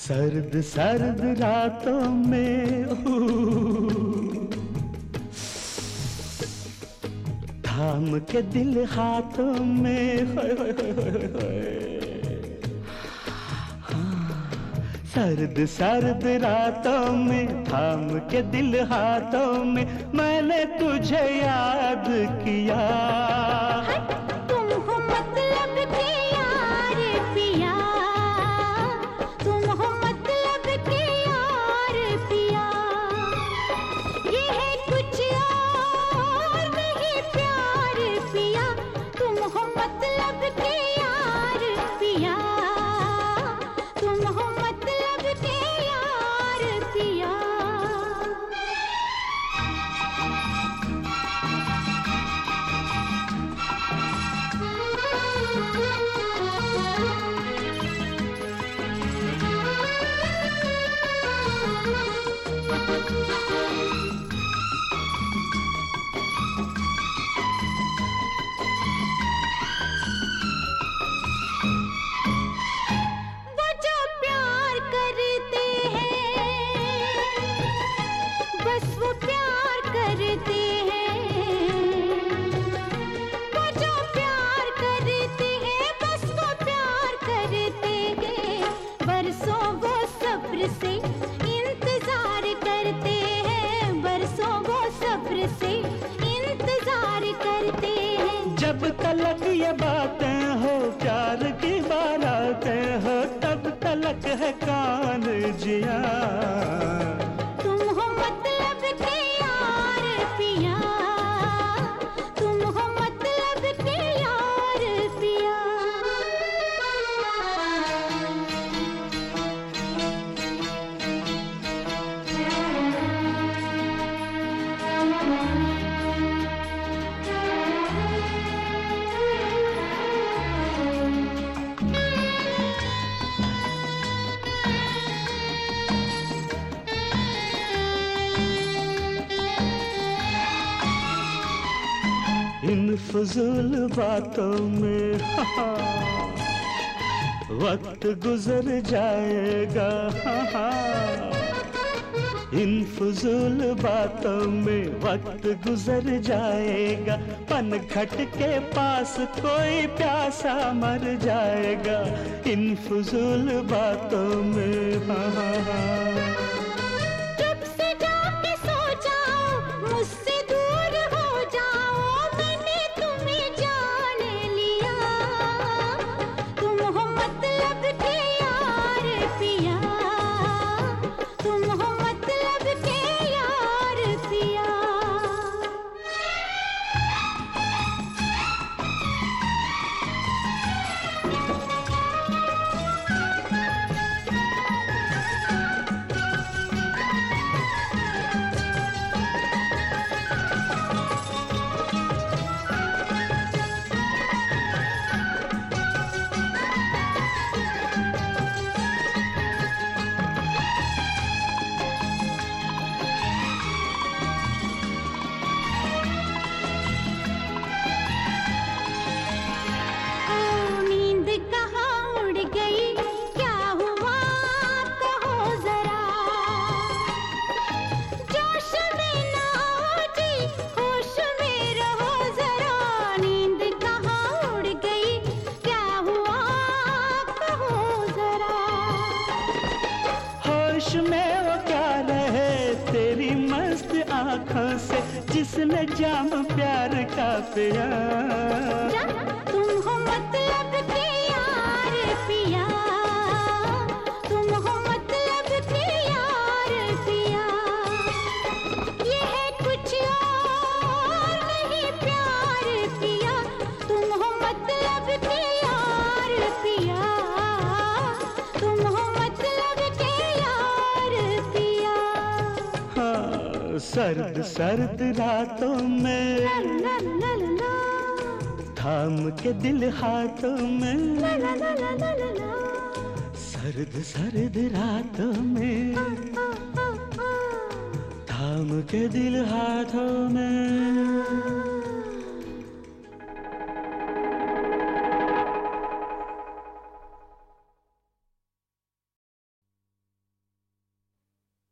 सर्द सर्द रातों में थाम के दिल हाथों में सर्द सर्द रातों में थाम के दिल हाथों में मैंने तुझे याद किया। तुम हो मतलब के यार पिया, तुम हो मतलब के यार पिया। ये है कुछ और नहीं प्यार पिया, तुम हो मतलब के यार पिया, तुम हो मतलब के यार पिया। वो जो प्यार करते हैं बस वो प्यार करते हैं, वो जो प्यार करते हैं बस वो प्यार करते हैं। बरसों वो सब्र से इंतजार करते हैं, बरसों वो सब्र से इंतजार करते हैं। जब तलक ये बातें हो प्यार की बारातें हो तब तलक है कान जिया। तुम हो मतलब के यार पिया, तुम हो मतलब के यार पिया। इन फजूल बातों में वक्त गुजर जाएगा। इन फजूल बातों में वक्त गुजर जाएगा, पनघट के पास कोई प्यासा मर जाएगा। इन फजूल बातों में चुप से जाके सो जाओ, मुझसे दूर हो जाओ, मैंने तुम्हें जान लिया। तुम हो मतलब के यार पिया, तुम हो मतलब के यार पिया। नींद कहाँ उड़ गई, क्या हुआ कहो जरा। जोश में ना हो जी, होश में रहो जरा। नींद कहाँ उड़ गई, क्या हुआ कहो जरा। होश में वो क्या रहे तेरी मस्त आंखों से जिसने जाम प्यार का पिया। तुम हो मतलब के यार पिया, तुम हो मतलब के यार पिया। ये है कुछ और नहीं प्यार पिया, तुम हो मतलब के यार पिया, तुम हो मतलब के यार पिया। हाँ, सर्द सर्द रातों में ला ला ला ला ला, थाम के दिल हाथों में ला ला ला ला ला ला ला। सर्द सर्द रातों में थाम के दिल हाथों में।